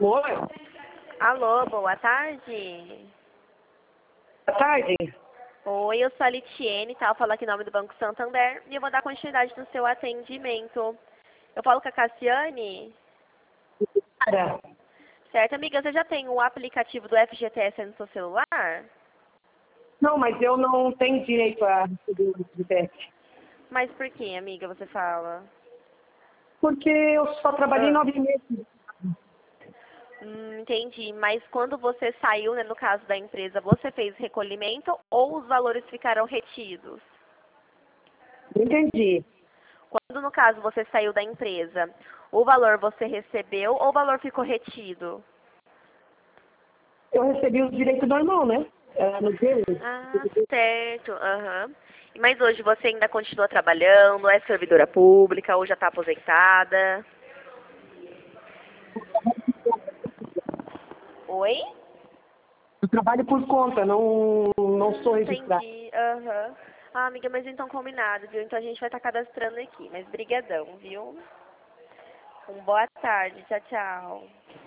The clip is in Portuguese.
Oi, Alô, boa tarde. boa tarde. Oi, eu sou a Litiene, tá? Eu falo aqui em nome do Banco Santander e eu vou dar continuidade no seu atendimento. Eu falo com a Cassiane? Cara, Certo, amiga, você já tem o aplicativo do FGTS no seu celular? não, mas eu não tenho direito a receber o FGTS. Mas por que, amiga, você fala? Porque eu só trabalhei Ah, 9 meses. entendi. Mas quando você saiu, né, no caso da empresa, você fez recolhimento ou os valores ficaram retidos? Não entendi. Quando, no caso, você saiu da empresa, o valor você recebeu ou o valor ficou retido? Eu recebi o direito normal, né? No dia 1. Ah, certo. Aham. Mas hoje você ainda continua trabalhando, é servidora pública ou já está aposentada? Oi? Eu trabalho por conta, não sou registrado. Entendi. Aham. Ah, amiga, mas então combinado, viu? Então a gente vai estar cadastrando aqui. Mas brigadão, viu? Boa tarde. Tchau, tchau.